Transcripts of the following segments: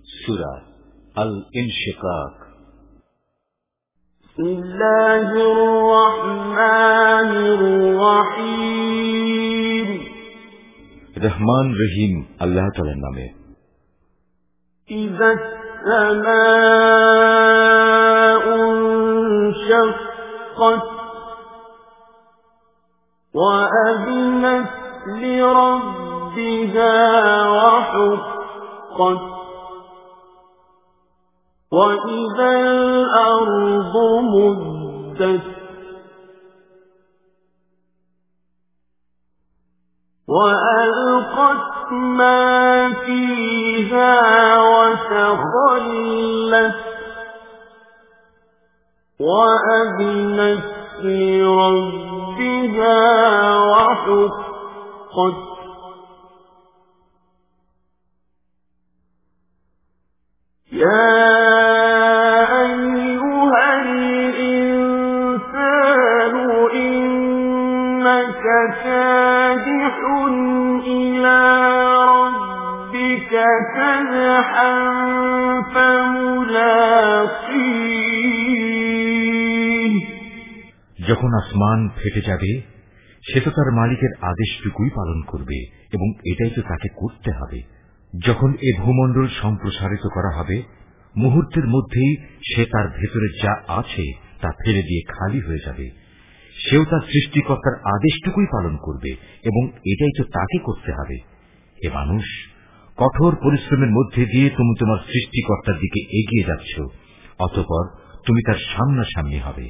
সূরা আল ইনশিকাক। বিসমিল্লাহির রহমানির রহিম। রহমান রহিম আল্লাহ তাআলার নামে। ইযাস সামাউ শাক্কাত ওয়া আযনাত লিরাব্বিহা ওয়া হুক্কাত وَإِذَا الْأَرْضُ مُدَّتْ وَأَلْقَتْ مَا فِيهَا وَتَخَلَّتْ وَأَذِنَتْ لِرَبِّهَا وَحُقَّتْ يَا أَيُّهَا الْإِنسَانُ إِنَّكَ كَادِحٌ إِلَى رَبِّكَ كَدْحًا فَمُلَاقِيهِ। যখন আসমান ফেটে যাবে সে তো তার মালিকের আদেশটুকুই পালন করবে এবং এটাই তো তাকে করতে হবে। যখন এ ভূমণ্ডল সম্প্রসারিত করা হবে মুহূর্তের মধ্যেই সে তার ভেতরে যা আছে তা ফেলে দিয়ে খালি হয়ে যাবে। সেও তার সৃষ্টিকর্তার আদেশটুকুই পালন করবে এবং এটাই তো তাকে করতে হবে। হে মানুষ, কঠোর পরিশ্রমের মধ্যে দিয়ে তুমি তোমার সৃষ্টিকর্তার দিকে এগিয়ে যাচ্ছ, অতঃপর তুমি তার সামনাসামনি হবে।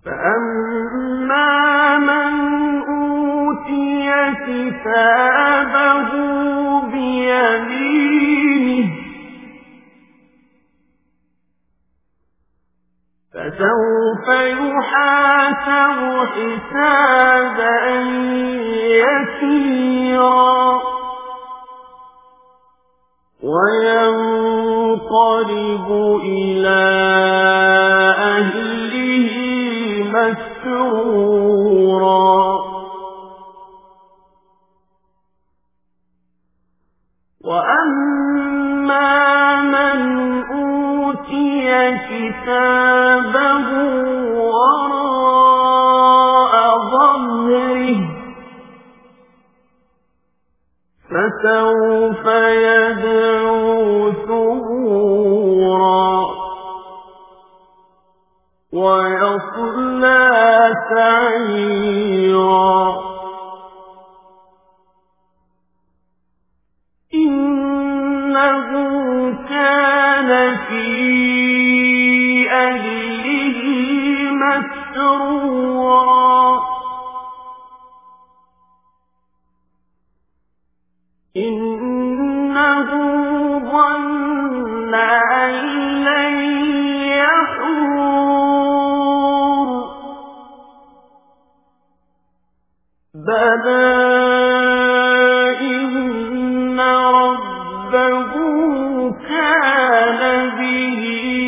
فسوف يحاسب حسابا يسيرا وينقلب إلى أهله مسرورا وأما من أوتي كتابه وراء ظهره فسوف يدعو ثبورا ويصلى سعيرا إنه كان في أهله مسرورا إنه ظن أن لن يحور بلى إن ربه كان به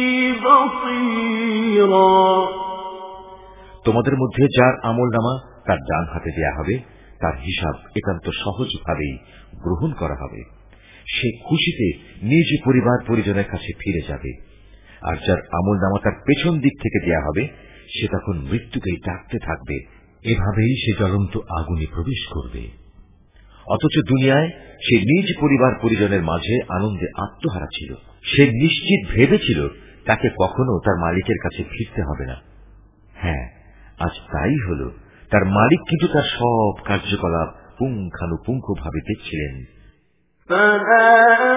بصيرا। তোমাদের মধ্যে যার আমলনামা তার ডান হাতে দেয়া হবে তার হিসাব একান্ত সহজভাবেই গ্রহণ করা হবে। সে খুশিতে নিজ পরিবার পরিজনের কাছে ফিরে যাবে। আর যার আমলনামা তার পেছন দিক থেকে দেয়া হবে সে তখন মৃত্যুকেই ডাকতে থাকবে। এভাবেই সে জ্বলন্ত আগুনে প্রবেশ করবে। অথচ দুনিয়ায় সে নিজ পরিবার পরিজনের মাঝে আনন্দে আত্মহারা ছিল। সে নিশ্চিত ভেবেছিল তাকে কখনো তার মালিকের কাছে ফিরতে হবে না। হ্যাঁ, আজ তাই হল। তার মালিক কিন্তু তার সব কার্যকলাপ পুঙ্খানুপুঙ্খভাবে দেখছিলেন। فلا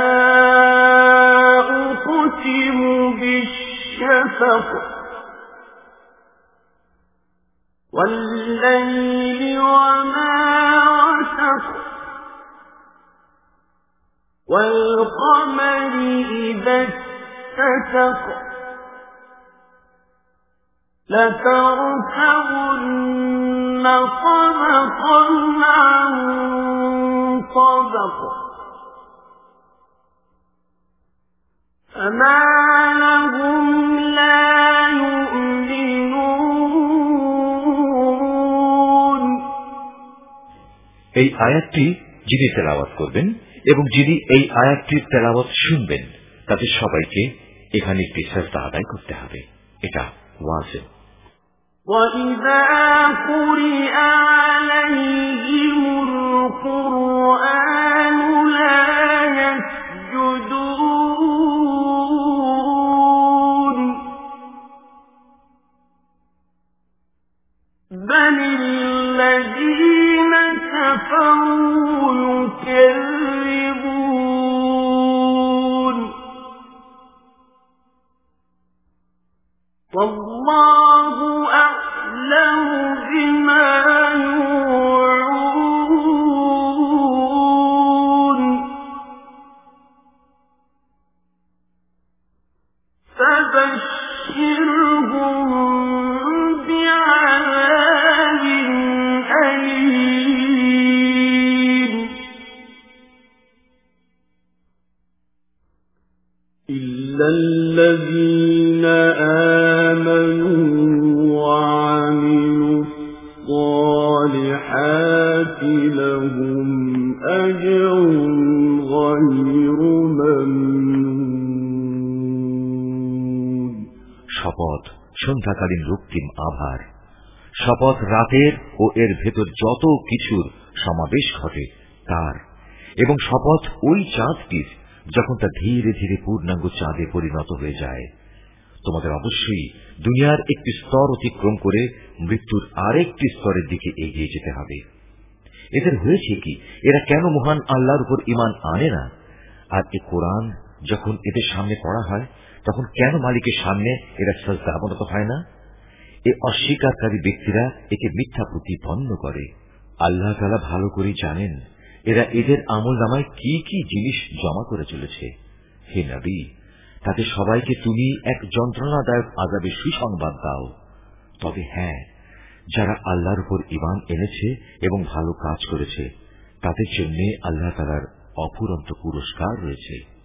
أقسم بالشفق والليل وما وسق والقمر إذا اتسق لتركبن طبقا عن طبق فما لهم لا يؤمنون। এই আয়াতটি যিনি তেলাওয়াত করবেন এবং যিনি এই আয়াতটির তেলাওয়াত শুনবেন তাদের সবাইকে এখানে একটি সাজদা আদায় করতে হবে। এটা ওয়াজিব। وَإِذَا قُرِئَ عَلَيْهِمُ الْقُرْآنُ لَا يَسْجُدُونَ بَلِ الَّذِينَ كَفَرُوا يُكَذِّبُونَ وَاللَّهُ أَعْلَمُ بِمَا يُوعُونَ فَبَشِّرْهُم بِعَذَابٍ أَلِيمٍ إِلَّا الَّذِينَ آمَنُوا وَعَمِلُوا الصَّالِحَاتِ لَهُمْ أَجْرٌ غَيْرُ مَمْنُونٍ শপথ সন্ধ্যাকালীন রক্তিম আভার, শপথ রাতের ও এর ভেতর যত কিছুর সমাবেশ ঘটে তার, এবং শপথ ওই চাঁদটির যখন তা ধীরে ধীরে পূর্ণাঙ্গ চাঁদে পরিণত হয়ে যায়। তোমাদের অবশ্যই দুনিয়ার একটি স্তর অতিক্রম করে মৃত্যুর আরেকটি স্তরের দিকে এগিয়ে যেতে হবে। এদের হয়েছে কি, এরা কেন মহান আল্লাহর উপর ঈমান আনে না? আর এ কোরআন যখন এদের সামনে পড়া হয় তখন কেন মালিকের সামনে এরা সাজদা অবনত হয় না? এ অস্বীকারী ব্যক্তিরা একে মিথ্যা প্রতিপন্ন করে। আল্লাহ তাআলা ভালো করে জানেন এরা এদের আমলনামায় কি কি জিনিস জমা করে চলেছে। হে নবী, তাদের সবাইকে তুমি এক যন্ত্রণাদায়ক আযাবের সুসংবাদ দাও। তবে হ্যাঁ, যারা আল্লাহর উপর ঈমান এনেছে এবং ভালো কাজ করেছে তাদের জন্য আল্লাহ তাআলার অফুরন্ত পুরস্কার রয়েছে।